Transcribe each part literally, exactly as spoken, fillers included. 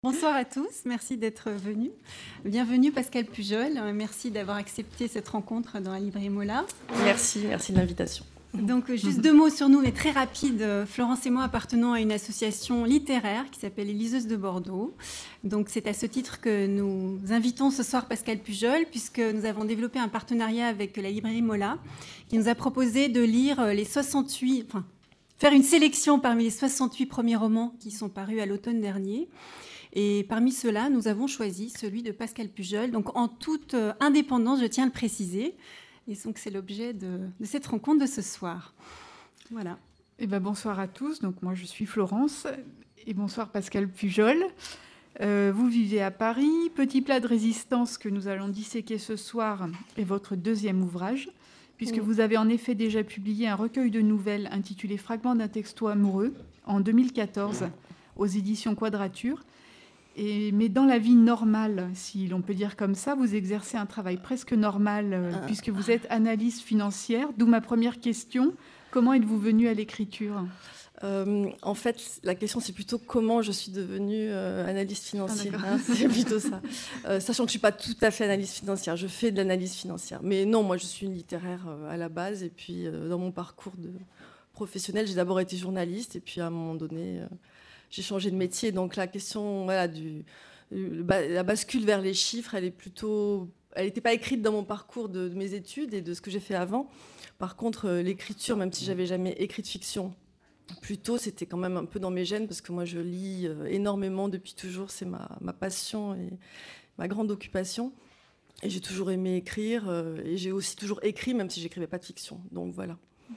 Bonsoir à tous, merci d'être venus. Bienvenue Pascal Pujol, merci d'avoir accepté cette rencontre dans la librairie Mola. Merci, merci de l'invitation. Donc juste deux mots sur nous, mais très rapide. Florence et moi appartenons à une association littéraire qui s'appelle Les Liseuses de Bordeaux. Donc c'est à ce titre que nous invitons ce soir Pascal Pujol, puisque nous avons développé un partenariat avec la librairie Mola, qui nous a proposé de lire les soixante-huit, enfin, faire une sélection parmi les soixante-huit premiers romans qui sont parus à l'automne dernier. Et parmi ceux-là, nous avons choisi celui de Pascal Pujol. Donc, en toute indépendance, je tiens à le préciser. Et donc, c'est l'objet de, de cette rencontre de ce soir. Voilà. Eh ben, bonsoir à tous. Donc, moi, je suis Florence. Et bonsoir Pascal Pujol. Euh, vous vivez à Paris. Petit plat de résistance que nous allons disséquer ce soir est votre deuxième ouvrage, puisque oui. Vous avez en effet déjà publié un recueil de nouvelles intitulé « Fragments d'un texto amoureux » en deux mille quatorze aux éditions Quadrature. Et, mais dans la vie normale, si l'on peut dire comme ça, vous exercez un travail presque normal euh, ah. puisque vous êtes analyste financière. D'où ma première question. Comment êtes-vous venue à l'écriture ? euh, En fait, la question, c'est plutôt comment je suis devenue euh, analyste financière. Ah, hein, c'est plutôt ça. Euh, sachant que je ne suis pas tout à fait analyste financière. Je fais de l'analyse financière. Mais non, moi, je suis une littéraire euh, à la base. Et puis, euh, dans mon parcours de professionnel, j'ai d'abord été journaliste. Et puis, à un moment donné... Euh, j'ai changé de métier, donc la question, voilà, du, la bascule vers les chiffres, elle est plutôt, elle n'était pas écrite dans mon parcours de, de mes études et de ce que j'ai fait avant. Par contre, l'écriture, même si j'avais jamais écrit de fiction, plus tôt, c'était quand même un peu dans mes gènes parce que moi, je lis énormément depuis toujours. C'est ma, ma passion et ma grande occupation. Et j'ai toujours aimé écrire et j'ai aussi toujours écrit, même si j'écrivais pas de fiction. Donc voilà.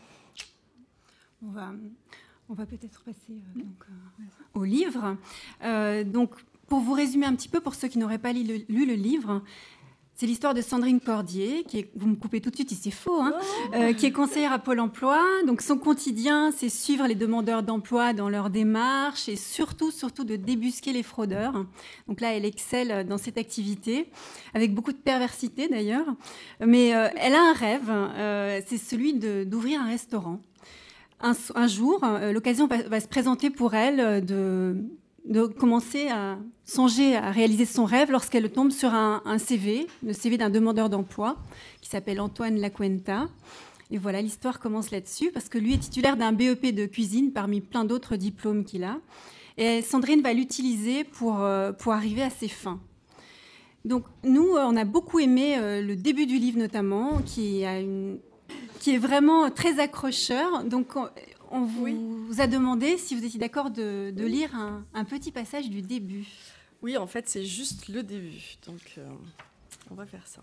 On va. On va peut-être passer euh, donc, euh, au livre. Euh, donc, pour vous résumer un petit peu, pour ceux qui n'auraient pas lu le, lu le livre, c'est l'histoire de Sandrine Cordier, qui est, vous me coupez tout de suite, c'est faux, hein, euh, qui est conseillère à Pôle emploi. Donc, son quotidien, c'est suivre les demandeurs d'emploi dans leur démarche et surtout, surtout de débusquer les fraudeurs. Donc là, elle excelle dans cette activité, avec beaucoup de perversité d'ailleurs. Mais euh, elle a un rêve, euh, c'est celui de, d'ouvrir un restaurant. Un, un jour, euh, l'occasion va, va se présenter pour elle de, de commencer à songer à réaliser son rêve lorsqu'elle tombe sur un, un C V, le C V d'un demandeur d'emploi qui s'appelle Antoine Lacuenta. Et voilà, l'histoire commence là-dessus parce que lui est titulaire d'un B E P de cuisine parmi plein d'autres diplômes qu'il a. Et Sandrine va l'utiliser pour, euh, pour arriver à ses fins. Donc nous, on a beaucoup aimé euh, le début du livre notamment, qui a une... qui est vraiment très accrocheur. Donc, on, on vous, oui. vous a demandé si vous étiez d'accord de, de lire un, un petit passage du début. Oui, en fait, c'est juste le début. Donc, euh, on va faire ça.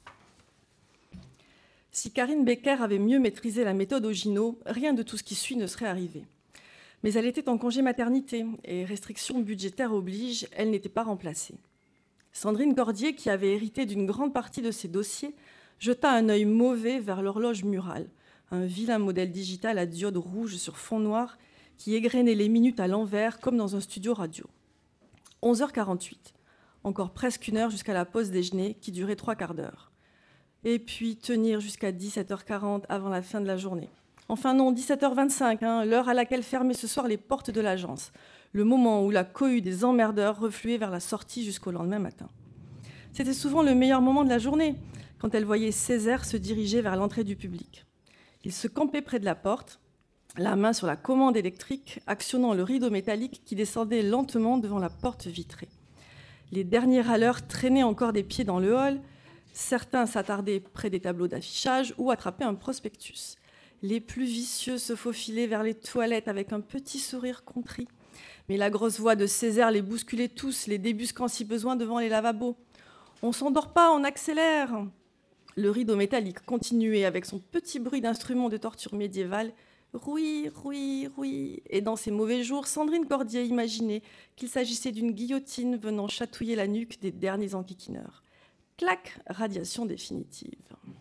Si Karine Becker avait mieux maîtrisé la méthode Ogino, rien de tout ce qui suit ne serait arrivé. Mais elle était en congé maternité et restrictions budgétaires obligent, elle n'était pas remplacée. Sandrine Cordier, qui avait hérité d'une grande partie de ses dossiers, jeta un œil mauvais vers l'horloge murale, un vilain modèle digital à diode rouge sur fond noir qui égrenait les minutes à l'envers comme dans un studio radio. onze heures quarante-huit, encore presque une heure jusqu'à la pause déjeuner qui durait trois quarts d'heure. Et puis tenir jusqu'à dix-sept heures quarante avant la fin de la journée. Enfin non, dix-sept heures vingt-cinq, hein, l'heure à laquelle fermaient ce soir les portes de l'agence, le moment où la cohue des emmerdeurs refluait vers la sortie jusqu'au lendemain matin. C'était souvent le meilleur moment de la journée, quand elle voyait Césaire se diriger vers l'entrée du public. Il se campait près de la porte, la main sur la commande électrique, actionnant le rideau métallique qui descendait lentement devant la porte vitrée. Les derniers râleurs traînaient encore des pieds dans le hall, certains s'attardaient près des tableaux d'affichage ou attrapaient un prospectus. Les plus vicieux se faufilaient vers les toilettes avec un petit sourire contrit. Mais la grosse voix de Césaire les bousculait tous, les débusquant si besoin devant les lavabos. « On s'endort pas, on accélère !» Le rideau métallique continuait avec son petit bruit d'instrument de torture médiévale. Rouis, rouis, rouis. Et dans ces mauvais jours, Sandrine Cordier imaginait qu'il s'agissait d'une guillotine venant chatouiller la nuque des derniers enquiquineurs. Clac, radiation définitive.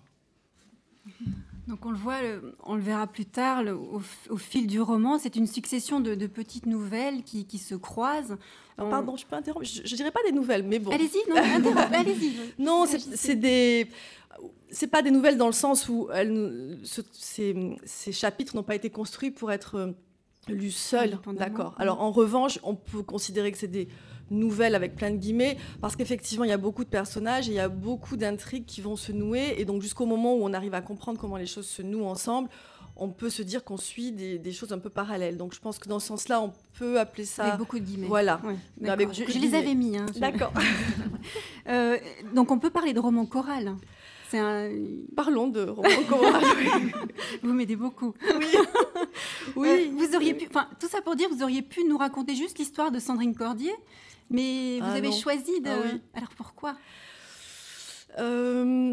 Donc on le voit, on le verra plus tard, le, au, au fil du roman, c'est une succession de, de petites nouvelles qui, qui se croisent. Alors, pardon, je peux interrompre. Je, je dirais pas des nouvelles, mais bon. Allez-y, non, interrompe, allez-y. Non, c'est, c'est des. C'est pas des nouvelles dans le sens où elles, ce, ces, ces chapitres n'ont pas été construits pour être lus seuls, d'accord. Alors en revanche, on peut considérer que c'est des nouvelle avec plein de guillemets, parce qu'effectivement, il y a beaucoup de personnages et il y a beaucoup d'intrigues qui vont se nouer. Et donc, jusqu'au moment où on arrive à comprendre comment les choses se nouent ensemble, on peut se dire qu'on suit des, des choses un peu parallèles. Donc, je pense que dans ce sens-là, on peut appeler ça... Avec beaucoup de guillemets. Voilà. Ouais, avec, je, je les avais mis. Hein, je... D'accord. euh, donc, on peut parler de roman choral. C'est un... Parlons de roman choral. Vous m'aidez beaucoup. Oui. oui. Euh, vous auriez pu... Enfin, tout ça pour dire, vous auriez pu nous raconter juste l'histoire de Sandrine Cordier, mais vous ah avez non. choisi de... Ah oui. Alors, pourquoi euh...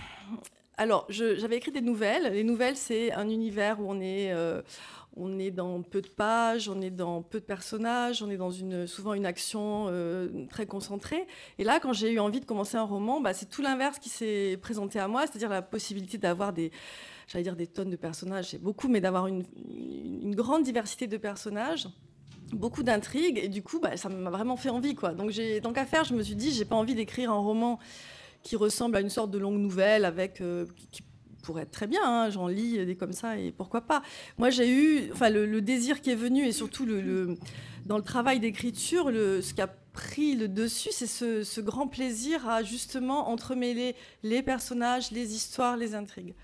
Alors, je, j'avais écrit des nouvelles. Les nouvelles, c'est un univers où on est, euh, on est dans peu de pages, on est dans peu de personnages, on est dans une, souvent une action euh, très concentrée. Et là, quand j'ai eu envie de commencer un roman, bah, c'est tout l'inverse qui s'est présenté à moi, c'est-à-dire la possibilité d'avoir des, j'allais dire des tonnes de personnages, c'est beaucoup, mais d'avoir une, une grande diversité de personnages. Beaucoup d'intrigues. Et du coup, bah, ça m'a vraiment fait envie, quoi. Donc, j'ai, tant qu'à faire, je me suis dit, j'ai pas envie d'écrire un roman qui ressemble à une sorte de longue nouvelle avec, euh, qui pourrait être très bien, hein, j'en lis des comme ça et pourquoi pas. Moi j'ai eu, enfin le, le désir qui est venu et surtout le, le, dans le travail d'écriture, le, ce qui a pris le dessus, c'est ce, ce grand plaisir à justement entremêler les personnages, les histoires, les intrigues.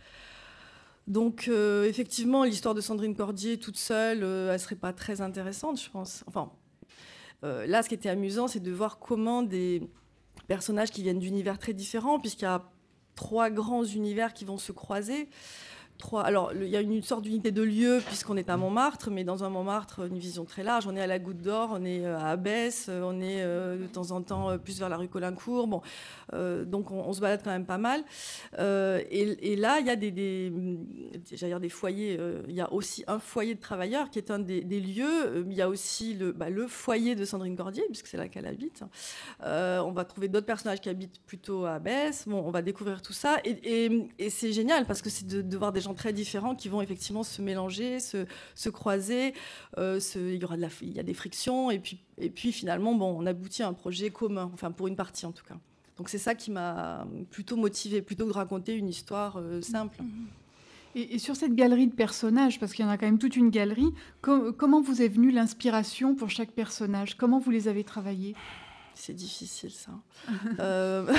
Donc euh, effectivement l'histoire de Sandrine Cordier toute seule, euh, elle serait pas très intéressante je pense. Enfin euh, là ce qui était amusant c'est de voir comment des personnages qui viennent d'univers très différents, puisqu'il y a trois grands univers qui vont se croiser. Trois... Alors, il y a une sorte d'unité de lieu, puisqu'on est à Montmartre, mais dans un Montmartre, une vision très large. On est à la Goutte d'Or, on est à Abbesse, on est euh, de temps en temps plus vers la rue Colincourt. Bon, euh, donc, on, on se balade quand même pas mal. Euh, et, et là, il y a des, des, j'allais dire des foyers. Euh, il y a aussi un foyer de travailleurs qui est un des, des lieux. Il y a aussi le, bah, le foyer de Sandrine Cordier, puisque c'est là qu'elle habite. Euh, on va trouver d'autres personnages qui habitent plutôt à Abbesse. Bon, on va découvrir tout ça. Et, et, et c'est génial, parce que c'est de, de voir des gens très différents qui vont effectivement se mélanger, se, se croiser. Euh, se, il y aura de la, il y a des frictions. Et puis, et puis finalement, bon, on aboutit à un projet commun, enfin pour une partie en tout cas. Donc c'est ça qui m'a plutôt motivée, plutôt que de raconter une histoire euh, simple. Et, et sur cette galerie de personnages, parce qu'il y en a quand même toute une galerie, com- comment vous est venue l'inspiration pour chaque personnage ? Comment vous les avez travaillés ? C'est difficile ça. euh...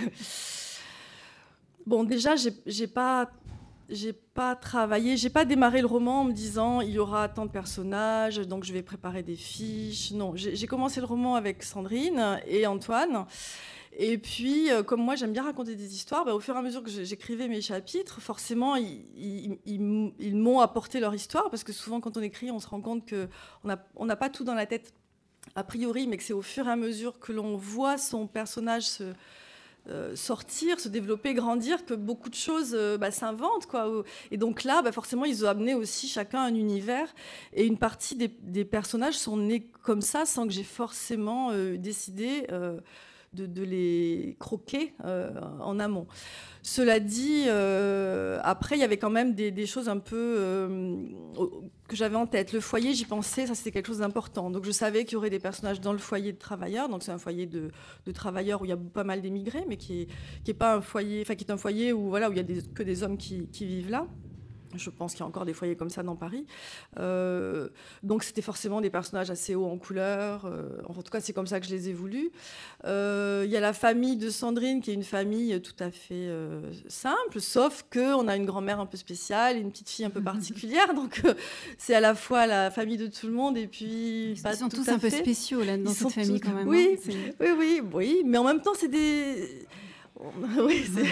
Bon, déjà, j'ai, j'ai pas... J'ai pas travaillé, j'ai pas démarré le roman en me disant il y aura tant de personnages, donc je vais préparer des fiches. Non, j'ai, j'ai commencé le roman avec Sandrine et Antoine. Et puis, euh, comme moi, j'aime bien raconter des histoires, bah, au fur et à mesure que j'écrivais mes chapitres, forcément, ils, ils, ils, ils m'ont apporté leur histoire, parce que souvent, quand on écrit, on se rend compte qu'on n'a on n'a pas tout dans la tête a priori, mais que c'est au fur et à mesure que l'on voit son personnage se... Euh, sortir, se développer, grandir, que beaucoup de choses euh, bah, s'inventent, quoi. Et donc là, bah, forcément, ils ont amené aussi chacun un univers, et une partie des, des personnages sont nés comme ça, sans que j'ai forcément euh, décidé euh, de, de les croquer euh, en amont. Cela dit, euh, après, il y avait quand même des, des choses un peu euh, que j'avais en tête. Le foyer, j'y pensais, ça c'était quelque chose d'important. Donc je savais qu'il y aurait des personnages dans le foyer de travailleurs. Donc c'est un foyer de, de travailleurs où il y a pas mal d'émigrés, mais qui est, qui est pas un foyer, enfin qui est un foyer où voilà où il y a des, que des hommes qui, qui vivent là. Je pense qu'il y a encore des foyers comme ça dans Paris. Euh, donc, c'était forcément des personnages assez hauts en couleur. Euh, en tout cas, c'est comme ça que je les ai voulus. Euh, il y a la famille de Sandrine, qui est une famille tout à fait euh, simple, sauf qu'on a une grand-mère un peu spéciale et une petite fille un peu particulière. Donc, euh, c'est à la fois la famille de tout le monde et puis... Ils pas sont tout tous à un peu fait. spéciaux là, dans Ils cette famille, tous... quand même. Oui, hein, oui, oui, oui. Mais en même temps, c'est des... Oui, c'est...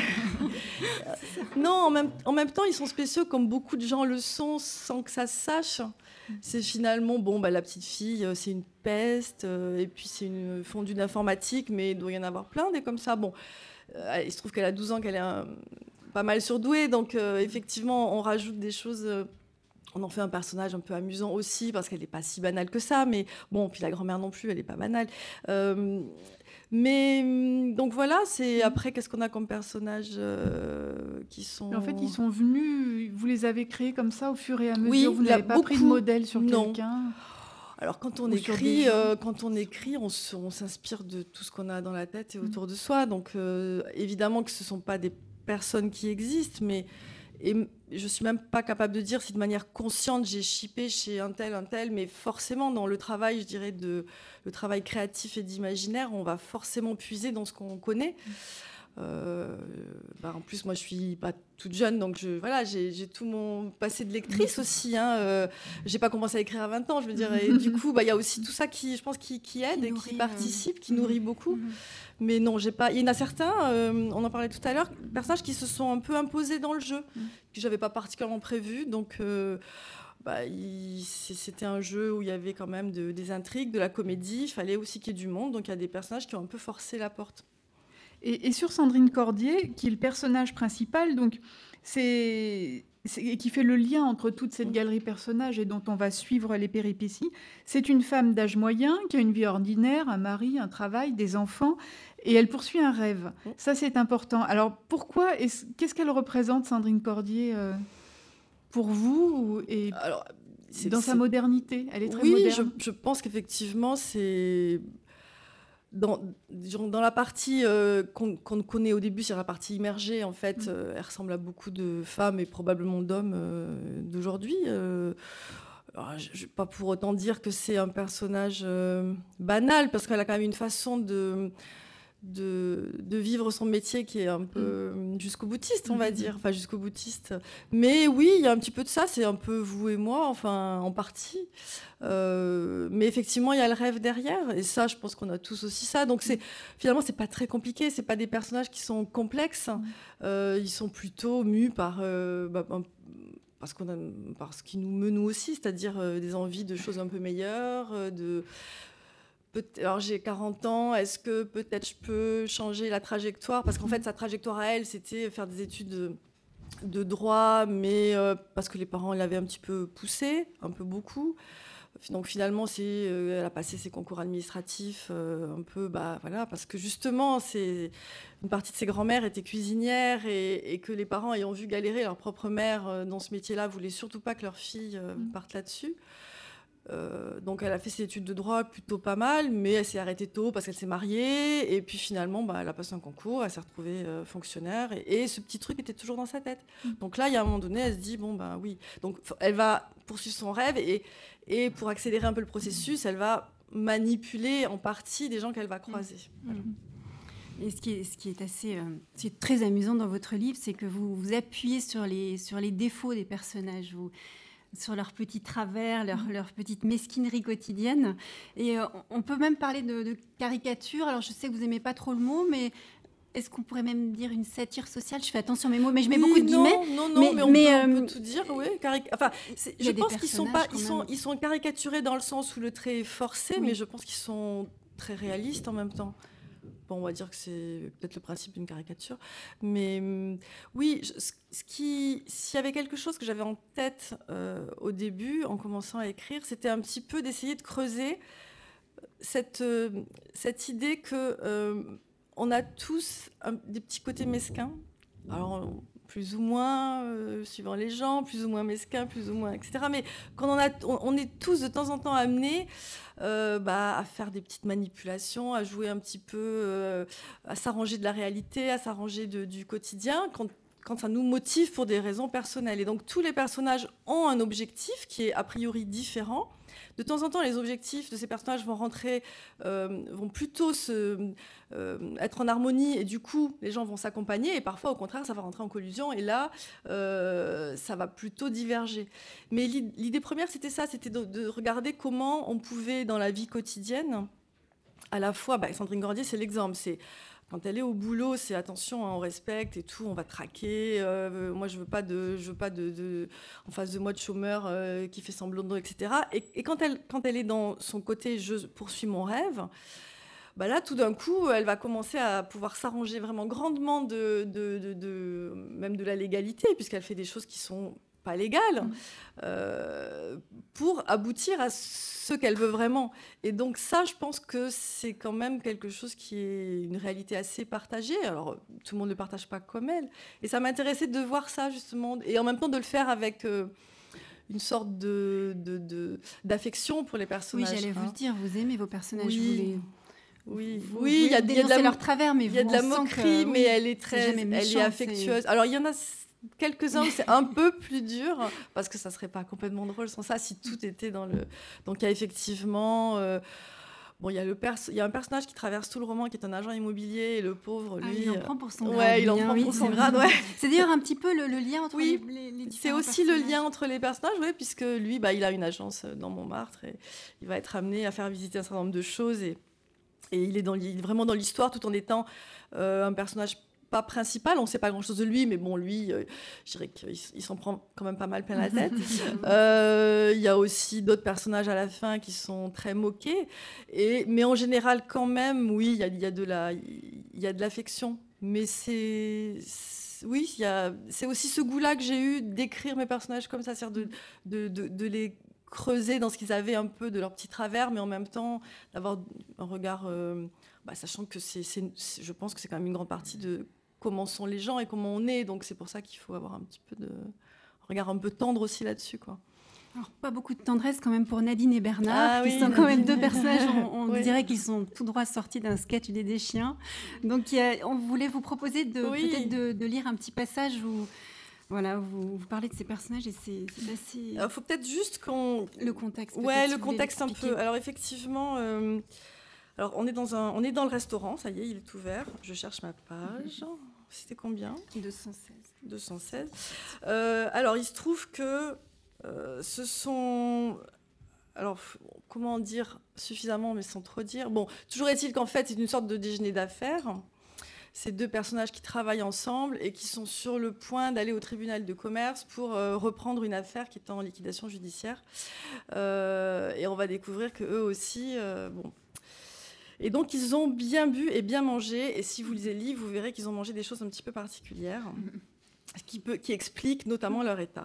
Non, en même, en même temps, ils sont spéciaux comme beaucoup de gens le sont sans que ça se sache. C'est finalement, bon, bah, la petite fille, c'est une peste, euh, et puis c'est une fondue d'informatique, mais il doit y en avoir plein des comme ça. Bon, euh, il se trouve qu'elle a douze ans, qu'elle est un, pas mal surdouée, donc euh, effectivement, on rajoute des choses... Euh, on en fait un personnage un peu amusant aussi, parce qu'elle n'est pas si banale que ça, mais bon, puis la grand-mère non plus, elle n'est pas banale. Euh, Mais donc voilà, c'est après qu'est-ce qu'on a comme personnages euh, qui sont. Mais en fait, ils sont venus. Vous les avez créés comme ça au fur et à mesure. Oui, vous n'avez pas beaucoup... pris de modèle sur non. quelqu'un. Alors quand on écrit, euh, quand on écrit, on, se, on s'inspire de tout ce qu'on a dans la tête et autour mmh. de soi. Donc euh, évidemment que ce sont pas des personnes qui existent, mais et je suis même pas capable de dire si de manière consciente j'ai shippé chez un tel, un tel, mais forcément dans le travail, je dirais, de, le travail créatif et d'imaginaire, on va forcément puiser dans ce qu'on connaît. Euh, bah en plus, moi, je suis pas toute jeune, donc je, voilà, j'ai, j'ai tout mon passé de lectrice aussi. Hein, euh, j'ai pas commencé à écrire à vingt ans, je veux dire. Et du coup, bah, il y a aussi tout ça qui, je pense, qui, qui aide qui et nourrit, qui participe, euh... qui nourrit beaucoup. Mm-hmm. Mais non, j'ai pas. Il y en a certains, euh, on en parlait tout à l'heure, personnages qui se sont un peu imposés dans le jeu, mm-hmm. que j'avais pas particulièrement prévu. Donc, euh, bah, il, c'était un jeu où il y avait quand même de, des intrigues, de la comédie. Il fallait aussi qu'il y ait du monde. Donc, il y a des personnages qui ont un peu forcé la porte. Et, et sur Sandrine Cordier, qui est le personnage principal, donc c'est, c'est, qui fait le lien entre toute cette galerie personnages et dont on va suivre les péripéties, c'est une femme d'âge moyen qui a une vie ordinaire, un mari, un travail, des enfants, et elle poursuit un rêve. Ça, c'est important. Alors, pourquoi, qu'est-ce qu'elle représente, Sandrine Cordier, euh, pour vous et Alors, c'est, dans c'est... sa modernité? Elle est très oui, moderne. je, je pense qu'effectivement, c'est... Dans, dans la partie euh, qu'on, qu'on connaît au début, c'est la partie immergée, en fait, mmh. euh, elle ressemble à beaucoup de femmes et probablement d'hommes euh, d'aujourd'hui. Euh, alors, je, je, pas pour autant dire que c'est un personnage euh, banal, parce qu'elle a quand même une façon de, de, de vivre son métier qui est un peu mmh. jusqu'au boutiste, on va mmh. dire. Enfin, jusqu'au boutiste. Mais oui, il y a un petit peu de ça, c'est un peu vous et moi, enfin, en partie. Euh, mais effectivement, il y a le rêve derrière, et ça, je pense qu'on a tous aussi ça. Donc, c'est, finalement, c'est pas très compliqué. C'est pas des personnages qui sont complexes. Euh, ils sont plutôt mus par, euh, bah, parce qu'on a, par ce qui nous meut nous aussi, c'est-à-dire euh, des envies de choses un peu meilleures. Euh, de, alors, j'ai quarante ans. Est-ce que peut-être je peux changer la trajectoire? Parce qu'en fait, sa trajectoire à elle, c'était faire des études de, de droit, mais euh, parce que les parents l'avaient un petit peu poussée, un peu beaucoup. Donc finalement, c'est, euh, elle a passé ses concours administratifs euh, un peu, bah voilà, parce que justement, c'est, une partie de ses grands-mères étaient cuisinières et, et que les parents, ayant vu galérer leur propre mère euh, dans ce métier-là, voulaient surtout pas que leur fille euh, mmh. parte là-dessus. Euh, donc elle a fait ses études de droit plutôt pas mal, mais elle s'est arrêtée tôt parce qu'elle s'est mariée et puis finalement, bah, elle a passé un concours, elle s'est retrouvée euh, fonctionnaire et, et ce petit truc était toujours dans sa tête. Mmh. Donc là, il y a un moment donné, elle se dit bon bah oui. Donc elle va poursuivre son rêve et Et pour accélérer un peu le processus, elle va manipuler en partie des gens qu'elle va croiser. Mmh. Voilà. Et ce qui est, ce qui est assez, euh, ce qui est très amusant dans votre livre, c'est que vous vous appuyez sur les, sur les défauts des personnages, vous, sur leurs petits travers, leurs mmh. leur petites mesquineries quotidiennes. Et euh, on peut même parler de, de caricature. Alors, je sais que vous n'aimez pas trop le mot, mais... Est-ce qu'on pourrait même dire une satire sociale? Je fais attention à mes mots, mais je mets oui, beaucoup de non, guillemets. Non, non, mais, mais on, mais, peut, euh, on peut tout dire, oui. Caric... Enfin, je pense qu'ils sont pas, ils sont, ils sont caricaturés dans le sens où le trait est forcé, oui. mais je pense qu'ils sont très réalistes en même temps. Bon, on va dire que c'est peut-être le principe d'une caricature, mais oui, je, ce qui, s'il y avait quelque chose que j'avais en tête euh, au début, en commençant à écrire, c'était un petit peu d'essayer de creuser cette euh, cette idée que euh, on a tous un, des petits côtés mesquins, alors plus ou moins, euh, suivant les gens, plus ou moins mesquins, plus ou moins, et cetera. Mais quand on, a, on, on est tous de temps en temps amenés euh, bah, à faire des petites manipulations, à jouer un petit peu, euh, à s'arranger de la réalité, à s'arranger de, du quotidien, quand, quand ça nous motive pour des raisons personnelles. Et donc tous les personnages ont un objectif qui est a priori différent. De temps en temps, les objectifs de ces personnages vont rentrer, euh, vont plutôt se, euh, être en harmonie et du coup, les gens vont s'accompagner et parfois, au contraire, ça va rentrer en collusion et là, euh, ça va plutôt diverger. Mais l'idée première, c'était ça, c'était de, de regarder comment on pouvait, dans la vie quotidienne, à la fois, bah, Sandrine Cordier, c'est l'exemple, c'est... Quand elle est au boulot, c'est attention, hein, on respecte et tout, on va traquer. Euh, moi, je veux pas de, je veux pas de, de en face de moi de chômeur euh, qui fait semblant de, et cetera. Et, et quand elle, quand elle est dans son côté, je poursuis mon rêve. Bah là, tout d'un coup, elle va commencer à pouvoir s'arranger vraiment grandement de, de, de, de même de la légalité, puisqu'elle fait des choses qui sont pas légales, mmh. euh, pour aboutir à ce qu'elle veut vraiment. Et donc ça, je pense que c'est quand même quelque chose qui est une réalité assez partagée. Alors, tout le monde ne le partage pas comme elle. Et ça m'intéressait de voir ça, justement, et en même temps de le faire avec euh, une sorte de, de, de, d'affection pour les personnages. Oui, j'allais hein. vous le dire, vous aimez vos personnages, oui. vous les... Oui, vous, oui, il y a, y a de la leur travers, mais il y a de la moquerie, que, mais oui, elle est très, elle est affectueuse. C'est... Alors il y en a quelques-uns où c'est un peu plus dur, parce que ça ne serait pas complètement drôle sans ça, si tout était dans le... Donc il y a effectivement... Euh... Bon, il y a le pers- il y a un personnage qui traverse tout le roman, qui est un agent immobilier, et le pauvre, lui... Ah, il en prend pour son ouais, grade. Ouais, il en prend oui, pour son grade, ouais. C'est d'ailleurs un petit peu le, le lien entre oui, les, les, les c'est aussi personnages. Le lien entre les personnages, oui, puisque lui, bah, il a une agence dans Montmartre, et il va être amené à faire visiter un certain nombre de choses, et, et il est dans, il est vraiment dans l'histoire, tout en étant euh, un personnage pas principal, on ne sait pas grand-chose de lui, mais bon, lui, euh, je dirais qu'il il s'en prend quand même pas mal plein la tête. euh, il y a aussi d'autres personnages à la fin qui sont très moqués, et, mais en général, quand même, oui, il y a, il y a de la, il y a de l'affection, mais c'est, c'est oui, il y a, c'est aussi ce goût-là que j'ai eu d'écrire mes personnages comme ça, c'est-à-dire de, de, de, de les creuser dans ce qu'ils avaient un peu de leur petit travers, mais en même temps d'avoir un regard, euh, bah, sachant que c'est, c'est, c'est, je pense que c'est quand même une grande partie de comment sont les gens et comment on est. Donc, c'est pour ça qu'il faut avoir un petit peu de un regard un peu tendre aussi là-dessus, quoi. Alors, pas beaucoup de tendresse quand même pour Nadine et Bernard, ah, qui oui, sont Nadine. quand même deux personnages, on, on oui. dirait qu'ils sont tout droit sortis d'un sketch des Deschiens. Donc, il y a, on voulait vous proposer de, oui. peut-être de, de lire un petit passage où... Voilà, vous, vous parlez de ces personnages et c'est, c'est assez... Il faut peut-être juste qu'on... Le contexte. Ouais, le contexte un peu. Alors, effectivement... Euh... Alors, on est, dans un, on est dans le restaurant, ça y est, il est ouvert. Je cherche ma page. C'était combien ? deux cent seize. deux cent seize. Euh, alors, il se trouve que euh, ce sont... Alors, comment dire suffisamment, mais sans trop dire. Bon, toujours est-il qu'en fait, c'est une sorte de déjeuner d'affaires. C'est deux personnages qui travaillent ensemble et qui sont sur le point d'aller au tribunal de commerce pour euh, reprendre une affaire qui est en liquidation judiciaire. Euh, et on va découvrir qu'eux aussi... Euh, bon, Et donc, ils ont bien bu et bien mangé. Et si vous lisez le livre, vous verrez qu'ils ont mangé des choses un petit peu particulières qui, peut, qui expliquent notamment leur état.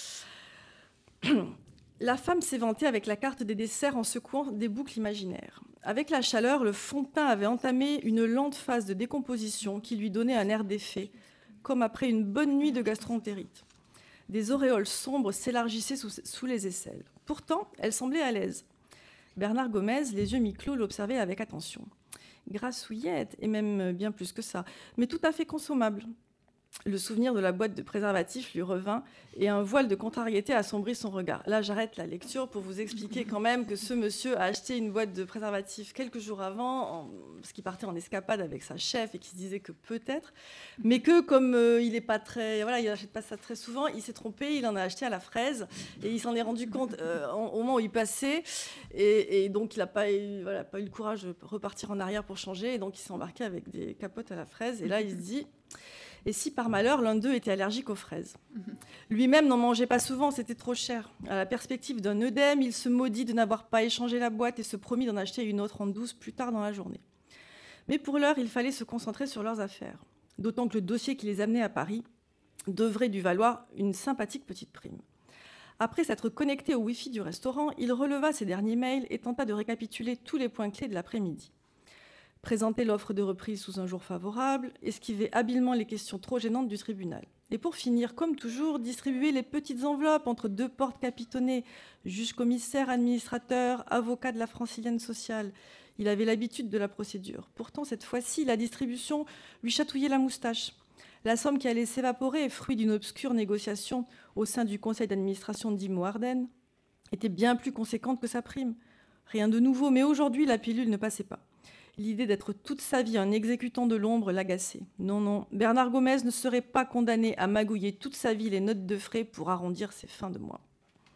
La femme s'est vantée avec la carte des desserts en secouant des boucles imaginaires. Avec la chaleur, le fond de teint avait entamé une lente phase de décomposition qui lui donnait un air défait, comme après une bonne nuit de gastroentérite. Des auréoles sombres s'élargissaient sous, sous les aisselles. Pourtant, elle semblait à l'aise. Bernard Gomez, les yeux mi-clos, l'observait avec attention. Grassouillette, et même bien plus que ça, mais tout à fait consommable. Le souvenir de la boîte de préservatifs lui revint et un voile de contrariété assombrit son regard. Là, j'arrête la lecture pour vous expliquer quand même que ce monsieur a acheté une boîte de préservatifs quelques jours avant, en... parce qu'il partait en escapade avec sa chef et qu'il se disait que peut-être, mais que comme euh, il est pas très, voilà, il n'achète pas ça très souvent, il s'est trompé, il en a acheté à la fraise et il s'en est rendu compte euh, au moment où il passait et, et donc il n'a pas, voilà, pas eu le courage de repartir en arrière pour changer et donc il s'est embarqué avec des capotes à la fraise et là il se dit... Et si par malheur, l'un d'eux était allergique aux fraises. Lui-même n'en mangeait pas souvent, c'était trop cher. À la perspective d'un œdème, il se maudit de n'avoir pas échangé la boîte et se promit d'en acheter une autre en douce plus tard dans la journée. Mais pour l'heure, il fallait se concentrer sur leurs affaires. D'autant que le dossier qui les amenait à Paris devrait lui valoir une sympathique petite prime. Après s'être connecté au Wi-Fi du restaurant, il releva ses derniers mails et tenta de récapituler tous les points clés de l'après-midi. Présenter l'offre de reprise sous un jour favorable, esquiver habilement les questions trop gênantes du tribunal. Et pour finir, comme toujours, distribuer les petites enveloppes entre deux portes capitonnées, juge-commissaire, administrateur, avocat de la francilienne sociale. Il avait l'habitude de la procédure. Pourtant, cette fois-ci, la distribution lui chatouillait la moustache. La somme qui allait s'évaporer, fruit d'une obscure négociation au sein du conseil d'administration d'Imo Ardennes, était bien plus conséquente que sa prime. Rien de nouveau, mais aujourd'hui, la pilule ne passait pas. L'idée d'être toute sa vie un exécutant de l'ombre l'agaçait. Non, non, Bernard Gomez ne serait pas condamné à magouiller toute sa vie les notes de frais pour arrondir ses fins de mois.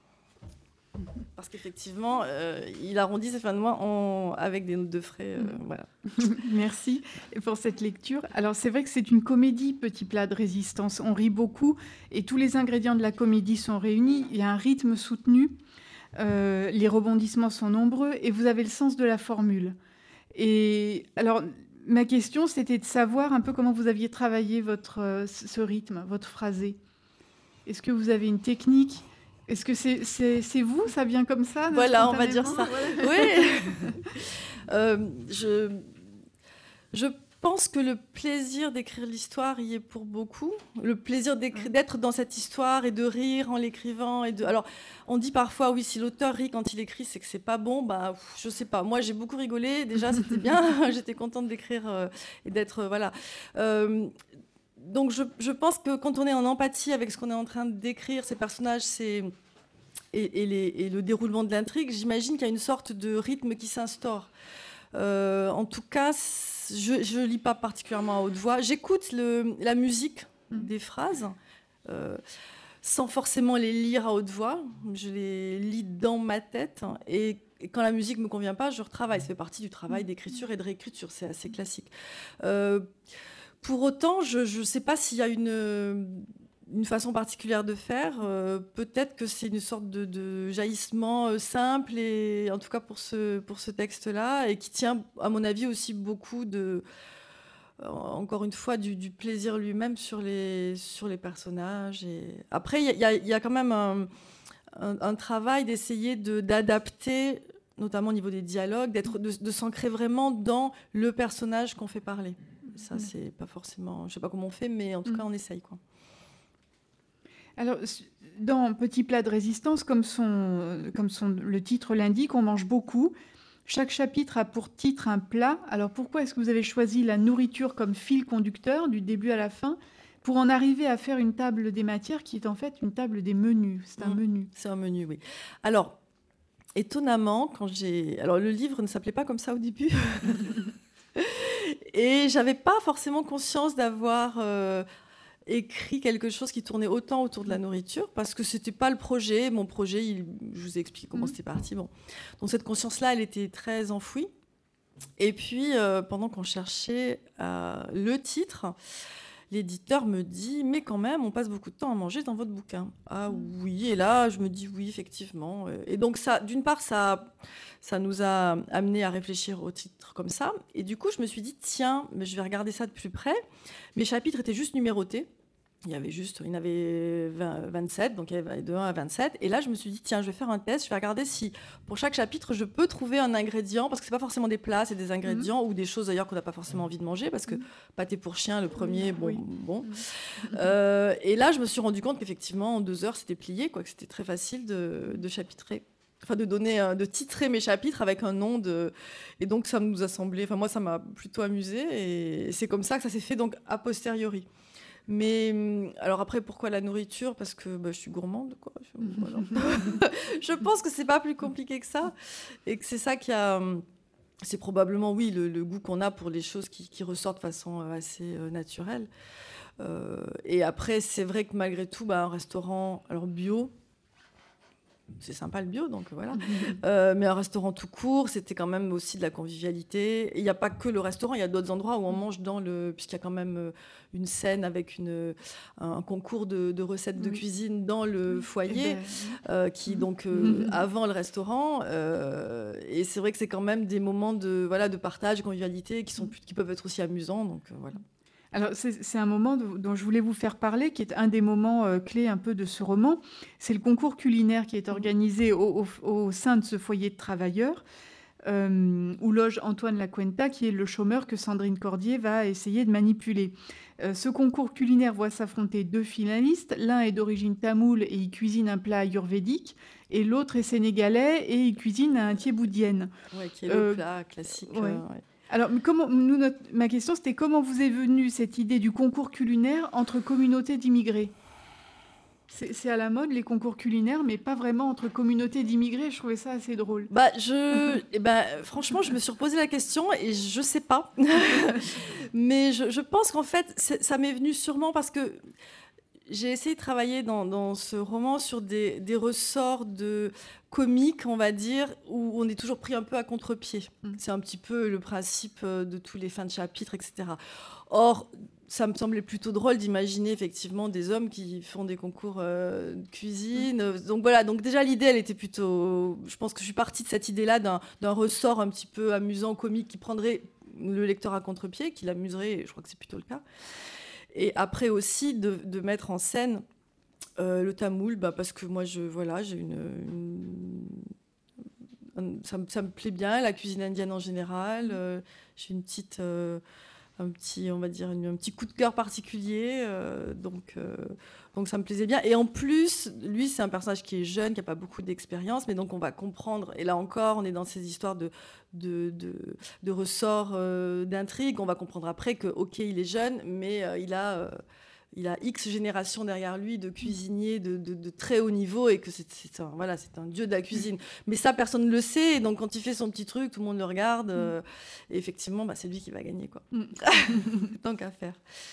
Parce qu'effectivement, euh, il arrondit ses fins de mois en... avec des notes de frais. Euh, voilà. Merci pour cette lecture. Alors, c'est vrai que c'est une comédie, Petit plat de résistance. On rit beaucoup et tous les ingrédients de la comédie sont réunis. Il y a un rythme soutenu, euh, les rebondissements sont nombreux et vous avez le sens de la formule. Et alors, ma question, c'était de savoir un peu comment vous aviez travaillé votre, euh, ce rythme, votre phrasé. Est-ce que vous avez une technique ? Est-ce que c'est, c'est, c'est vous ? Ça vient comme ça ? Voilà, on va dire ça. Voilà. Oui. euh, je, je pense que le plaisir d'écrire l'histoire y est pour beaucoup. Le plaisir d'être dans cette histoire et de rire en l'écrivant. Et de... Alors, on dit parfois, oui, si l'auteur rit quand il écrit, c'est que c'est pas bon. Bah, je sais pas. Moi, j'ai beaucoup rigolé. Déjà, c'était bien. J'étais contente d'écrire euh, et d'être... Euh, voilà. Euh, donc je, je pense que quand on est en empathie avec ce qu'on est en train de décrire, ces personnages, c'est, et, et, les, et le déroulement de l'intrigue, j'imagine qu'il y a une sorte de rythme qui s'instaure. Euh, en tout cas, je ne lis pas particulièrement à haute voix. J'écoute le, la musique des phrases, euh, sans forcément les lire à haute voix. Je les lis dans ma tête. Et, et quand la musique ne me convient pas, je retravaille. Ça fait partie du travail d'écriture et de réécriture. C'est assez classique. Euh, pour autant, je ne sais pas s'il y a une... une façon particulière de faire, euh, peut-être que c'est une sorte de, de jaillissement euh, simple, et en tout cas pour ce, pour ce texte-là, et qui tient, à mon avis, aussi beaucoup de, euh, encore une fois, du, du plaisir lui-même sur les, sur les personnages. Et... Après, il y, y, y a quand même un, un, un travail d'essayer de, d'adapter, notamment au niveau des dialogues, d'être, de, de s'ancrer vraiment dans le personnage qu'on fait parler. Ça, c'est pas forcément... Je sais pas comment on fait, mais en tout cas, on essaye, quoi. Alors, dans Petit plat de résistance, comme, son, comme son, le titre l'indique, on mange beaucoup. Chaque chapitre a pour titre un plat. Alors, pourquoi est-ce que vous avez choisi la nourriture comme fil conducteur du début à la fin pour en arriver à faire une table des matières qui est en fait une table des menus? C'est un mmh, menu. C'est un menu, oui. Alors, étonnamment, quand j'ai... Alors, le livre ne s'appelait pas comme ça au début. Et j'avais pas forcément conscience d'avoir... Euh... écrit quelque chose qui tournait autant autour de la nourriture, parce que c'était pas le projet. Mon projet, il, je vous ai expliqué comment mmh. c'était parti. Bon. Donc cette conscience-là, elle était très enfouie. Et puis, euh, pendant qu'on cherchait euh, le titre, l'éditeur me dit « Mais quand même, on passe beaucoup de temps à manger dans votre bouquin. » Ah oui, et là, je me dis « Oui, effectivement. » Et donc, ça, d'une part, ça, ça nous a amené à réfléchir au titre comme ça. Et du coup, je me suis dit « Tiens, mais je vais regarder ça de plus près. » Mes chapitres étaient juste numérotés. Il y avait juste, il y en avait vingt, vingt-sept, donc il y avait de un à vingt-sept. Et là, je me suis dit, tiens, je vais faire un test, je vais regarder si, pour chaque chapitre, je peux trouver un ingrédient, parce que c'est pas forcément des plats, c'est des ingrédients, mmh. ou des choses d'ailleurs qu'on n'a pas forcément envie de manger, parce que mmh. pâté pour chien, le premier, bon, oui. bon. Mmh. Euh, et là, je me suis rendu compte qu'effectivement, en deux heures, c'était plié, quoi, que c'était très facile de, de chapitrer. Enfin, de donner, de titrer mes chapitres avec un nom de... Et donc, ça nous a semblé... Enfin, moi, ça m'a plutôt amusé, et c'est comme ça que ça s'est fait, donc, a posteriori. Mais alors après, pourquoi la nourriture? Parce que bah, je suis gourmande, quoi. Je, voilà. Je pense que c'est pas plus compliqué que ça, et que c'est ça qui a... C'est probablement, oui, le, le goût qu'on a pour les choses qui, qui ressortent de façon assez euh, naturelle. Euh, et après, c'est vrai que malgré tout, bah, un restaurant, alors bio... C'est sympa le bio, donc voilà. Euh, mais un restaurant tout court, c'était quand même aussi de la convivialité. Il n'y a pas que le restaurant, il y a d'autres endroits où on mange dans le... Puisqu'il y a quand même une scène avec une, un concours de, de recettes de cuisine dans le foyer, euh, qui donc euh, avant le restaurant. Euh, et c'est vrai que c'est quand même des moments de, voilà, de partage, de convivialité qui, sont, qui peuvent être aussi amusants. Donc euh, voilà. Alors, c'est, c'est un moment de, dont je voulais vous faire parler, qui est un des moments euh, clés un peu de ce roman. C'est le concours culinaire qui est organisé au, au, au sein de ce foyer de travailleurs, euh, où loge Antoine Lacuenta, qui est le chômeur que Sandrine Cordier va essayer de manipuler. Euh, ce concours culinaire voit s'affronter deux finalistes. L'un est d'origine tamoule et il cuisine un plat ayurvédique, et l'autre est sénégalais et il cuisine un thiéboudienne. Oui, qui est euh, le plat classique. Ouais. Euh, ouais. Alors, comment, nous, notre, ma question, c'était comment vous est venue cette idée du concours culinaire entre communautés d'immigrés? c'est, c'est à la mode, les concours culinaires, mais pas vraiment entre communautés d'immigrés. Je trouvais ça assez drôle. Bah, je, eh ben, franchement, je me suis reposé la question et je ne sais pas. Mais je, je pense qu'en fait, ça m'est venu sûrement parce que j'ai essayé de travailler dans, dans ce roman sur des, des ressorts de comiques, on va dire, où on est toujours pris un peu à contre-pied. Mmh. C'est un petit peu le principe de tous les fins de chapitres, et cetera. Or, ça me semblait plutôt drôle d'imaginer effectivement des hommes qui font des concours euh, de cuisine. Mmh. Donc voilà, donc déjà l'idée, elle était plutôt... Je pense que je suis partie de cette idée-là d'un, d'un ressort un petit peu amusant, comique, qui prendrait le lecteur à contre-pied, qui l'amuserait, et je crois que c'est plutôt le cas. Et après aussi de, de mettre en scène euh, le tamoul, bah parce que moi, je, voilà, j'ai une, une, un, ça, ça me plaît bien, la cuisine indienne en général. Euh, j'ai une petite, euh, un petit, on va dire, un petit coup de cœur particulier. Euh, donc, euh, donc ça me plaisait bien. Et en plus, lui, c'est un personnage qui est jeune, qui n'a pas beaucoup d'expérience, mais donc on va comprendre. Et là encore, on est dans ces histoires de, de, de, de ressorts euh, d'intrigue. On va comprendre après que, ok, il est jeune, mais euh, il a... Euh, il a X générations derrière lui de cuisiniers de, de, de très haut niveau et que c'est, c'est, un, voilà, c'est un dieu de la cuisine. Mais ça, personne ne le sait. Et donc, quand il fait son petit truc, tout le monde le regarde. Euh, et effectivement, bah, c'est lui qui va gagner, quoi. Tant qu'à faire.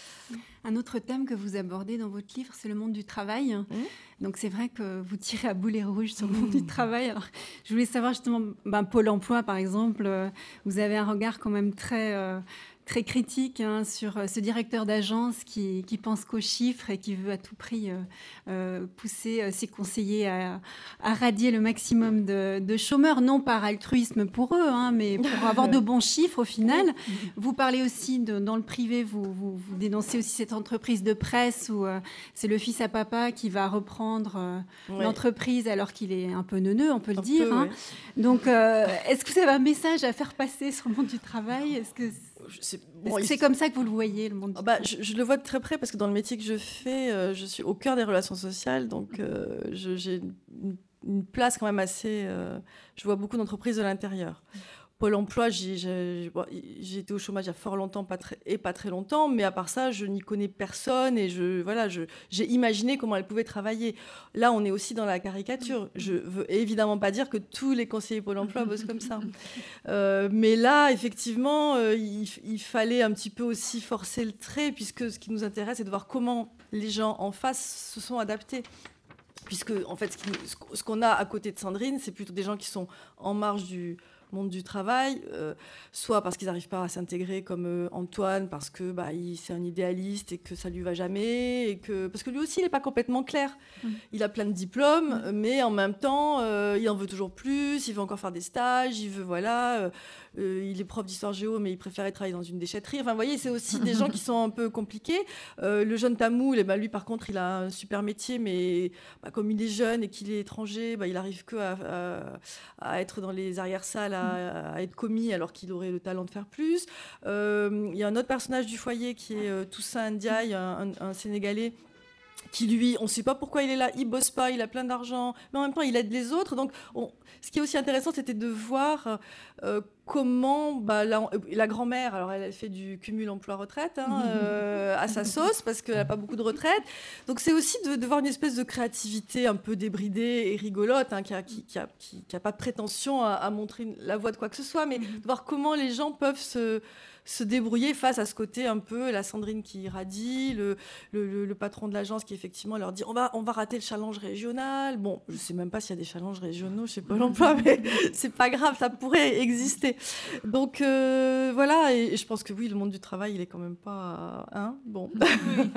Un autre thème que vous abordez dans votre livre, c'est le monde du travail. Mmh. Donc, c'est vrai que vous tirez à boulet rouge sur le monde mmh. du travail. Alors, je voulais savoir justement, ben, Pôle emploi, par exemple, euh, vous avez un regard quand même très... Euh, très critique hein, sur ce directeur d'agence qui, qui pense qu'aux chiffres et qui veut à tout prix euh, euh, pousser euh, ses conseillers à, à radier le maximum de, de chômeurs, non par altruisme pour eux, hein, mais pour avoir de bons chiffres au final. Vous parlez aussi, de, dans le privé, vous, vous, vous dénoncez aussi cette entreprise de presse où euh, c'est le fils à papa qui va reprendre euh, ouais. l'entreprise alors qu'il est un peu neuneux, on peut le un dire. Peu, hein. ouais. Donc, euh, est-ce que vous avez un message à faire passer sur le monde du travail ? Est-ce que c'est, bon, Est-ce que c'est comme ça que vous le voyez, le monde du bah, je, je le vois de très près parce que dans le métier que je fais, euh, je suis au cœur des relations sociales, donc euh, je, j'ai une, une place quand même assez... Euh, je vois beaucoup d'entreprises de l'intérieur. Pôle emploi, j'ai, j'ai, j'ai été au chômage il y a fort longtemps pas très, et pas très longtemps, mais à part ça, je n'y connais personne et je, voilà, je, j'ai imaginé comment elles pouvaient travailler. Là, on est aussi dans la caricature. Je veux évidemment pas dire que tous les conseillers Pôle emploi bossent comme ça. Euh, mais là, effectivement, euh, il, il fallait un petit peu aussi forcer le trait, puisque ce qui nous intéresse, c'est de voir comment les gens en face se sont adaptés. Puisque, en fait, ce, qui, ce qu'on a à côté de Sandrine, c'est plutôt des gens qui sont en marge du monde du travail, euh, soit parce qu'ils n'arrivent pas à s'intégrer comme euh, Antoine, parce que bah, il, c'est un idéaliste et que ça lui va jamais, et que parce que lui aussi il n'est pas complètement clair. Mmh. Il a plein de diplômes, mmh. mais en même temps euh, il en veut toujours plus, il veut encore faire des stages, il veut voilà, euh, euh, il est prof d'histoire géo, mais il préférait travailler dans une déchetterie. Enfin, vous voyez, c'est aussi des gens qui sont un peu compliqués. Euh, le jeune Tamoul, eh ben, lui par contre, il a un super métier, mais bah, comme il est jeune et qu'il est étranger, bah, il arrive que à, à, à être dans les arrière-salles. À, à être commis alors qu'il aurait le talent de faire plus. Euh, il y a un autre personnage du foyer qui est euh, Toussaint Ndiaye, un, un, un Sénégalais qui lui, on ne sait pas pourquoi il est là, il bosse pas, il a plein d'argent, mais en même temps il aide les autres. Donc on, ce qui est aussi intéressant, c'était de voir euh, comment bah, la, la grand-mère, alors elle, elle fait du cumul emploi-retraite hein, euh, à sa sauce parce qu'elle n'a pas beaucoup de retraite. Donc c'est aussi de, de voir une espèce de créativité un peu débridée et rigolote hein, qui n'a qui, qui qui, qui pas de prétention à, à montrer une, la voie de quoi que ce soit, mais de voir comment les gens peuvent se... se débrouiller face à ce côté un peu la Sandrine qui irradie, le, le, le, le patron de l'agence qui effectivement leur dit on va, on va rater le challenge régional. Bon, je ne sais même pas s'il y a des challenges régionaux chez Pôle emploi, mais c'est pas grave, ça pourrait exister. Donc euh, voilà, et, et je pense que oui, le monde du travail, il est quand même pas... Hein, bon. Oui.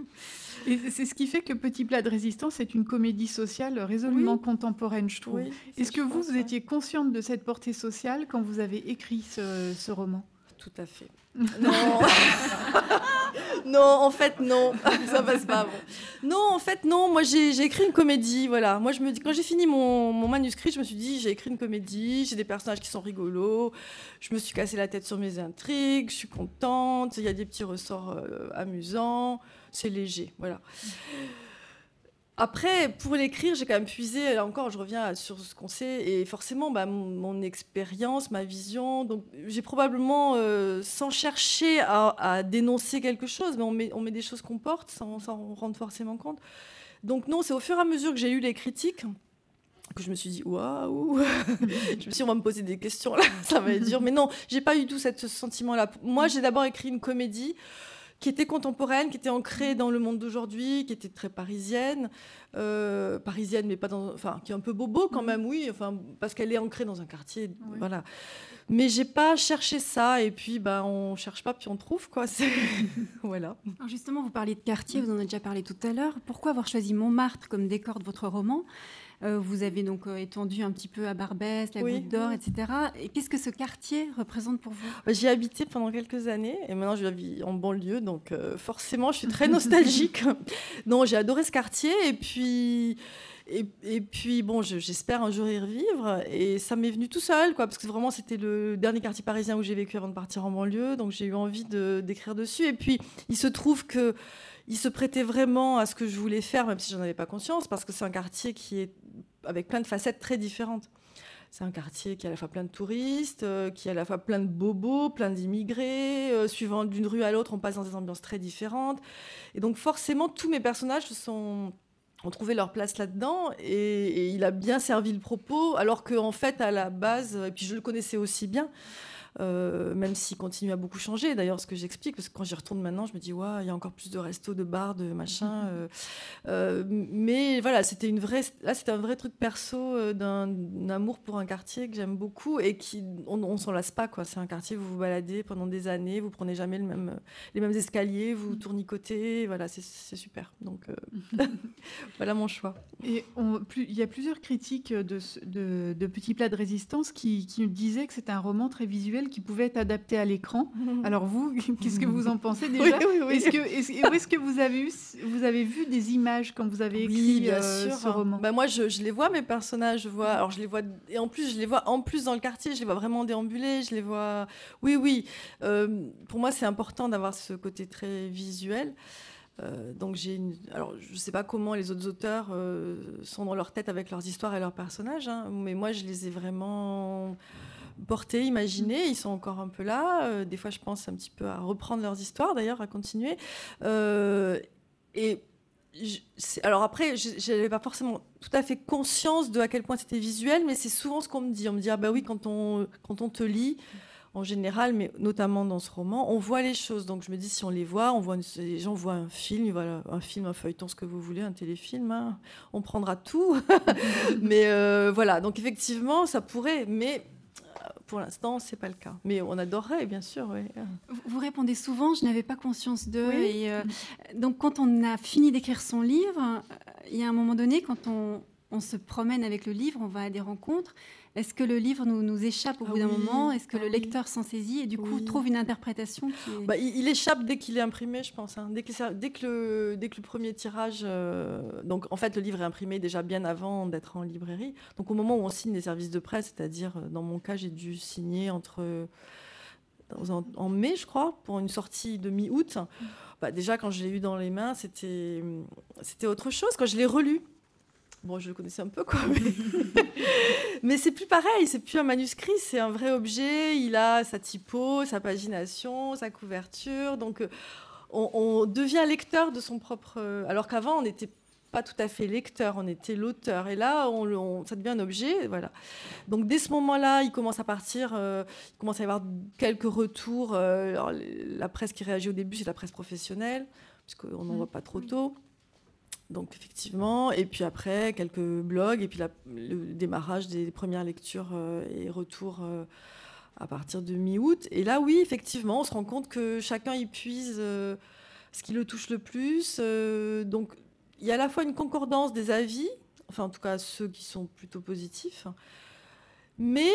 Et c'est ce qui fait que Petit plat de résistance est une comédie sociale résolument oui. contemporaine, je trouve. Oui, Est-ce que vous, vous étiez consciente de cette portée sociale quand vous avez écrit ce, ce roman ? Tout à fait. Non. Non, en fait, non. Ça passe pas. Bon. Non, en fait, non. Moi, j'ai, j'ai écrit une comédie. Voilà. Moi, je me dis, quand j'ai fini mon, mon manuscrit, je me suis dit, j'ai écrit une comédie. J'ai des personnages qui sont rigolos. Je me suis cassé la tête sur mes intrigues. Je suis contente. Il y a des petits ressorts euh, amusants. C'est léger. Voilà. Après, pour l'écrire, j'ai quand même puisé, là encore, je reviens sur ce qu'on sait, et forcément, bah, mon, mon expérience, ma vision, donc j'ai probablement, euh, sans chercher à, à dénoncer quelque chose, mais on met, on met des choses qu'on porte sans s'en rendre forcément compte. Donc non, c'est au fur et à mesure que j'ai eu les critiques que je me suis dit, waouh, je me suis dit, on va me poser des questions, là, ça va être dur. Mais non, j'ai pas eu tout cette, ce sentiment-là. Moi, j'ai d'abord écrit une comédie qui était contemporaine, qui était ancrée dans le monde d'aujourd'hui, qui était très parisienne, euh, parisienne, mais pas dans, enfin, qui est un peu bobo quand même, oui, enfin, parce qu'elle est ancrée dans un quartier, oui. Voilà. Mais j'ai pas cherché ça, et puis bah, on cherche pas, puis on trouve, quoi. C'est... voilà. Alors justement, vous parliez de quartier, vous en avez déjà parlé tout à l'heure. Pourquoi avoir choisi Montmartre comme décor de votre roman ? Euh, vous avez donc euh, étendu un petit peu à Barbès, la oui. Goutte d'Or, et cetera. Et qu'est-ce que ce quartier représente pour vous ? J'y ai habité pendant quelques années et maintenant je vis en banlieue, donc euh, forcément je suis très nostalgique. Non, j'ai adoré ce quartier et puis, Et, et puis, bon, je, j'espère un jour y revivre. Et ça m'est venu tout seul, quoi, parce que vraiment, c'était le dernier quartier parisien où j'ai vécu avant de partir en banlieue. Donc, j'ai eu envie de, d'écrire dessus. Et puis, il se trouve qu'il se prêtait vraiment à ce que je voulais faire, même si je n'en avais pas conscience, parce que c'est un quartier qui est avec plein de facettes très différentes. C'est un quartier qui a à la fois plein de touristes, euh, qui a à la fois plein de bobos, plein d'immigrés. Euh, suivant d'une rue à l'autre, on passe dans des ambiances très différentes. Et donc, forcément, tous mes personnages se sont... ont trouvé leur place là-dedans et, et il a bien servi le propos, alors qu'en fait, à la base, et puis je le connaissais aussi bien, euh, même s'il continue à beaucoup changer. D'ailleurs, ce que j'explique, parce que quand j'y retourne maintenant, je me dis, ouais, il y a encore plus de restos, de bars, de machin. Euh, euh, mais voilà, c'était une vraie, là, c'était un vrai truc perso euh, d'un, d'un amour pour un quartier que j'aime beaucoup et qui, on, on s'en lasse pas, quoi. C'est un quartier où vous vous baladez pendant des années, vous prenez jamais le même, les mêmes escaliers, vous tournicotez, voilà, c'est, c'est super. Donc euh, voilà mon choix. Et on, plus, il y a plusieurs critiques de, de, de Petit Plat de Résistance qui, qui disaient que c'était un roman très visuel qui pouvait être adapté à l'écran. Alors vous, qu'est-ce que vous en pensez déjà ? Oui, oui, oui. Est-ce que, est-ce, où est-ce que vous avez, eu, vous avez vu des images quand vous avez écrit oui, bien euh, sûr. ce roman ? Bah, moi, je, je les vois, mes personnages. Je vois, alors je les vois, et en plus, je les vois en plus dans le quartier. Je les vois vraiment déambuler. Je les vois. Oui, oui. Euh, pour moi, c'est important d'avoir ce côté très visuel. Euh, donc j'ai une... alors je ne sais pas comment les autres auteurs euh, sont dans leur tête avec leurs histoires et leurs personnages, hein, mais moi je les ai vraiment portés, imaginés. Ils sont encore un peu là. Euh, des fois je pense un petit peu à reprendre leurs histoires, d'ailleurs, à continuer. Euh, et je... alors après, je n'avais pas forcément tout à fait conscience de à quel point c'était visuel, mais c'est souvent ce qu'on me dit. On me dit ah bah oui, quand on quand on te lit. En général, mais notamment dans ce roman, on voit les choses. Donc je me dis, si on les voit, on voit une... les gens voient un film, voilà, un film, un feuilleton, ce que vous voulez, un téléfilm, hein. On prendra tout. mais euh, voilà, donc effectivement, ça pourrait, mais pour l'instant, c'est pas le cas. Mais on adorerait, bien sûr. Oui. Vous répondez souvent, je n'avais pas conscience d'eux. Oui. Et, euh, donc quand on a fini d'écrire son livre, il y a un moment donné, quand on, on se promène avec le livre, on va à des rencontres. Est-ce que le livre nous, nous échappe au ah bout d'un oui, moment ? Est-ce que ah le oui. lecteur s'en saisit et du coup oui. trouve une interprétation qui est... bah, il, il échappe dès qu'il est imprimé, je pense. Hein. Dès, que ça, dès, que le, dès que le premier tirage... Euh, donc, en fait, le livre est imprimé déjà bien avant d'être en librairie. Donc, au moment où on signe les services de presse, c'est-à-dire, dans mon cas, j'ai dû signer entre... En, en mai, je crois, pour une sortie de mi-août. Bah, déjà, quand je l'ai eu dans les mains, c'était, c'était autre chose. Quand je l'ai relu, bon, je le connaissais un peu, quoi. Mais, mais c'est plus pareil, c'est plus un manuscrit, c'est un vrai objet. Il a sa typo, sa pagination, sa couverture. Donc, on, on devient lecteur de son propre... Alors qu'avant, on n'était pas tout à fait lecteur, on était l'auteur. Et là, on, on, ça devient un objet, voilà. Donc, dès ce moment-là, il commence à partir... Euh, il commence à y avoir quelques retours. Euh, alors, la presse qui réagit au début, c'est la presse professionnelle, puisqu'on n'en voit pas trop tôt. Donc, effectivement, et puis après, quelques blogs, et puis la, le démarrage des premières lectures euh, et retours euh, à partir de mi-août. Et là, oui, effectivement, on se rend compte que chacun y puise euh, ce qui le touche le plus. Euh, donc, il y a à la fois une concordance des avis, enfin, en tout cas, ceux qui sont plutôt positifs, mais...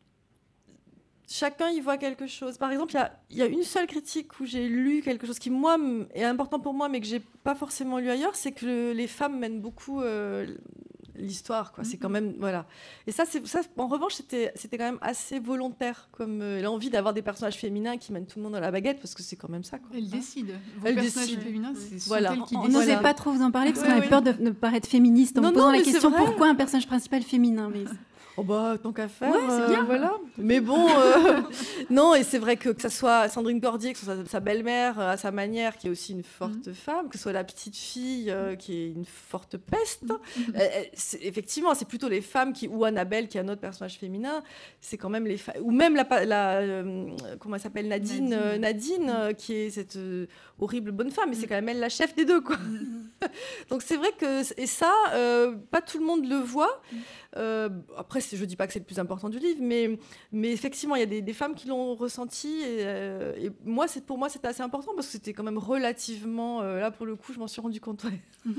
chacun y voit quelque chose. Par exemple, il y a, y a une seule critique où j'ai lu quelque chose qui, moi, est important pour moi, mais que je n'ai pas forcément lu ailleurs, c'est que le, les femmes mènent beaucoup euh, l'histoire, quoi. Mm-hmm. C'est quand même... Voilà. Et ça, c'est, ça en revanche, c'était, c'était quand même assez volontaire, comme euh, l'envie d'avoir des personnages féminins qui mènent tout le monde dans la baguette, parce que c'est quand même ça, quoi. Elle décide. Vos Elle personnages décide. féminins, c'est voilà. elles qui On décident. n'osait Voilà. pas trop vous en parler, parce Oui, qu'on avait oui. peur de ne pas être féministe en Non, posant non, la mais c'est question vrai. pourquoi un personnage principal féminin, mais... Oh bah, tant qu'à faire, Ouais, c'est bien. euh, voilà. Mais bon, euh, non, et c'est vrai que, que ça soit Sandrine Cordier, que ce soit sa, sa belle-mère euh, à sa manière, qui est aussi une forte mmh. femme, que ce soit la petite fille euh, qui est une forte peste. Mmh. Euh, c'est, effectivement, c'est plutôt les femmes qui, ou Annabelle, qui est un autre personnage féminin, c'est quand même les femmes, ou même la, la euh, comment elle s'appelle, Nadine, Nadine, euh, Nadine euh, qui est cette euh, horrible bonne femme, mais mmh. c'est quand même elle la chef des deux, quoi. Mmh. Donc c'est vrai que, et ça, euh, pas tout le monde le voit. Euh, après, je ne dis pas que c'est le plus important du livre, mais, mais effectivement, il y a des, des femmes qui l'ont ressenti. Et, euh, et moi, c'est, pour moi, c'était assez important parce que c'était quand même relativement... Euh, là, pour le coup, je m'en suis rendu compte. Ouais.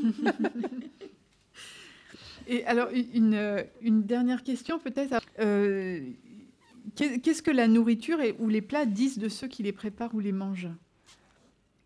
Et alors, une, une dernière question peut-être. Euh, qu'est-ce que la nourriture et, ou les plats disent de ceux qui les préparent ou les mangent ?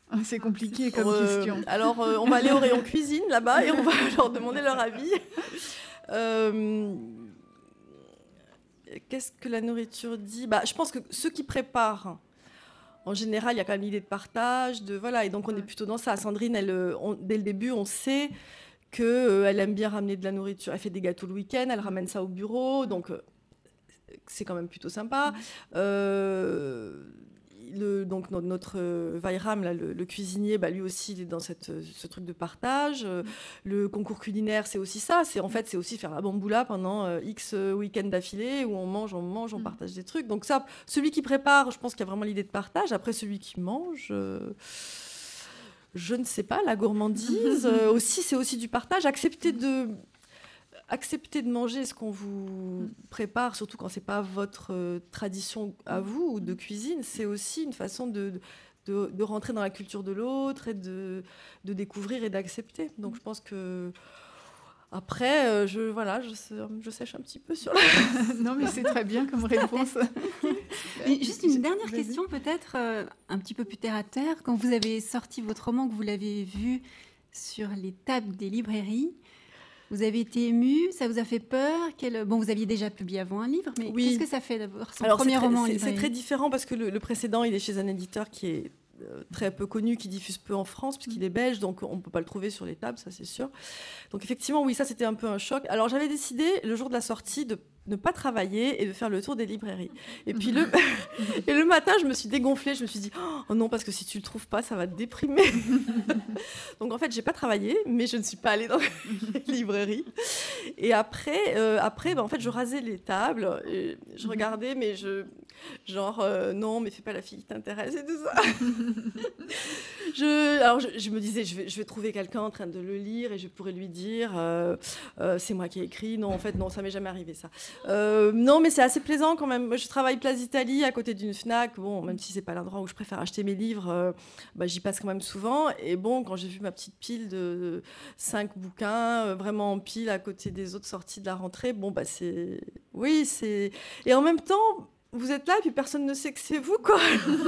C'est compliqué comme euh, question. Alors, euh, on va aller au rayon cuisine, là-bas, et on va leur demander leur avis. Euh, Qu'est-ce que la nourriture dit ? Bah, je pense que ceux qui préparent, en général, il y a quand même l'idée de partage, de, voilà, et donc on est plutôt dans ça. Sandrine, elle, on, dès le début, on sait qu'elle euh, aime bien ramener de la nourriture. Elle fait des gâteaux le week-end, elle ramène ça au bureau, donc euh, c'est quand même plutôt sympa. Euh, le, donc notre euh, Vairam, là, le, le cuisinier, bah, lui aussi, il est dans cette, ce truc de partage. Euh, le concours culinaire, c'est aussi ça. C'est, en fait, c'est aussi faire la bamboula pendant euh, X week-ends d'affilée où on mange, on mange, on partage des trucs. Donc ça, celui qui prépare, je pense qu'il y a vraiment l'idée de partage. Après, celui qui mange... Euh, je ne sais pas, la gourmandise euh, aussi, c'est aussi du partage. Accepter de, accepter de manger ce qu'on vous prépare, surtout quand c'est pas votre euh, tradition à vous ou de cuisine, c'est aussi une façon de, de, de rentrer dans la culture de l'autre et de, de découvrir et d'accepter. Donc je pense que après, euh, je, voilà, je, je sèche un petit peu sur la... Non, mais c'est très bien comme réponse. Et juste une dernière Vas-y. question, peut-être, euh, un petit peu plus terre à terre. Quand vous avez sorti votre roman, que vous l'avez vu sur les tables des librairies, vous avez été ému, ça vous a fait peur? Quel... Bon, vous aviez déjà publié avant un livre, mais oui. Qu'est-ce que ça fait d'avoir son Alors, premier c'est très, roman en c'est, librairie? C'est très différent parce que le, le précédent, il est chez un éditeur qui est très peu connu, qui diffuse peu en France, puisqu'il est belge, donc on ne peut pas le trouver sur les tables, ça c'est sûr. Donc effectivement, oui, ça c'était un peu un choc. Alors j'avais décidé, le jour de la sortie, de ne pas travailler et de faire le tour des librairies. Et puis le, et le matin, je me suis dégonflée, je me suis dit, oh non, parce que si tu ne le trouves pas, ça va te déprimer. Donc en fait, je n'ai pas travaillé, mais je ne suis pas allée dans les librairies. Et après, euh, après bah, en fait, je rasais les tables, et je regardais, mais je... Genre, euh, non, mais fais pas la fille qui t'intéresse et tout ça. je, alors, je, je me disais, je vais, je vais trouver quelqu'un en train de le lire et je pourrais lui dire, euh, euh, c'est moi qui ai écrit. Non, en fait, non, ça m'est jamais arrivé, ça. Euh, non, mais c'est assez plaisant quand même. Moi, je travaille Place d'Italie, à côté d'une Fnac. Bon, même si c'est pas l'endroit où je préfère acheter mes livres, euh, bah, j'y passe quand même souvent. Et bon, quand j'ai vu ma petite pile de cinq bouquins, euh, vraiment en pile, à côté des autres sorties de la rentrée, bon, bah, c'est... Oui, c'est... Et en même temps... Vous êtes là et puis personne ne sait que c'est vous, quoi.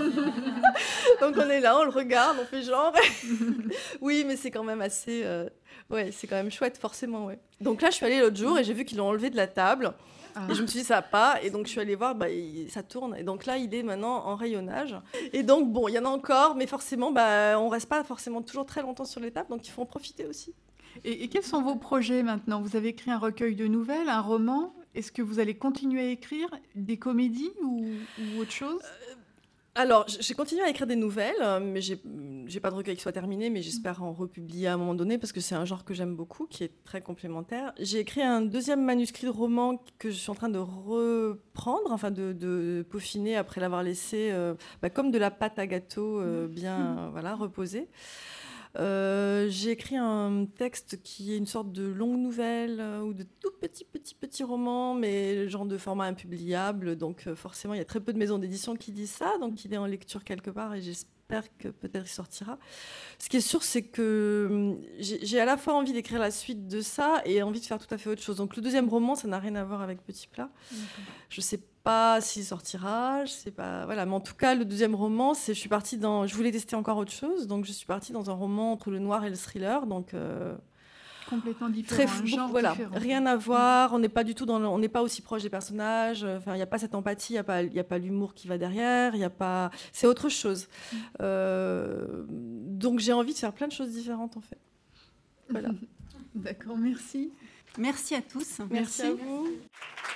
Donc on est là, on le regarde, on fait genre. Oui, mais c'est quand même assez... Euh... Ouais, c'est quand même chouette, forcément, ouais. Donc là, je suis allée l'autre jour et j'ai vu qu'ils l'ont enlevé de la table. Ah. Et je me suis dit, ça va pas. Et donc, je suis allée voir, bah, il... ça tourne. Et donc là, il est maintenant en rayonnage. Et donc, bon, il y en a encore, mais forcément, bah, on reste pas forcément toujours très longtemps sur les tables. Donc, il faut en profiter aussi. Et, et quels sont vos projets maintenant? Vous avez écrit un recueil de nouvelles, un roman? Est-ce que vous allez continuer à écrire des comédies ou, ou autre chose? euh, Alors, j'ai continué à écrire des nouvelles, mais j'ai, j'ai pas de recueil qui soit terminé, mais j'espère en republier à un moment donné, parce que c'est un genre que j'aime beaucoup, qui est très complémentaire. J'ai écrit un deuxième manuscrit de roman que je suis en train de reprendre, enfin de, de peaufiner après l'avoir laissé euh, bah, comme de la pâte à gâteau euh, bien euh, voilà, reposée. Euh, j'ai écrit un texte qui est une sorte de longue nouvelle euh, ou de tout petit, petit, petit roman, mais genre de format impubliable. Donc euh, forcément, il y a très peu de maisons d'édition qui disent ça. Donc il est en lecture quelque part et j'espère que peut-être il sortira. Ce qui est sûr, c'est que j'ai, j'ai à la fois envie d'écrire la suite de ça et envie de faire tout à fait autre chose. Donc le deuxième roman, ça n'a rien à voir avec Petit Plat. D'accord. Je sais pas s'il sortira, je sais pas, voilà. Mais en tout cas, le deuxième roman, c'est, je suis partie dans, je voulais tester encore autre chose, donc je suis partie dans un roman entre le noir et le thriller, donc euh, complètement différent, très, un genre voilà, différent. Rien à voir. On n'est pas du tout dans, le, on n'est pas aussi proche des personnages. Enfin, il y a pas cette empathie, il y a pas, il y a pas l'humour qui va derrière, il y a pas, c'est autre chose. Mm. Euh, donc j'ai envie de faire plein de choses différentes en fait. Voilà. D'accord, merci. Merci à tous. Merci, merci à vous.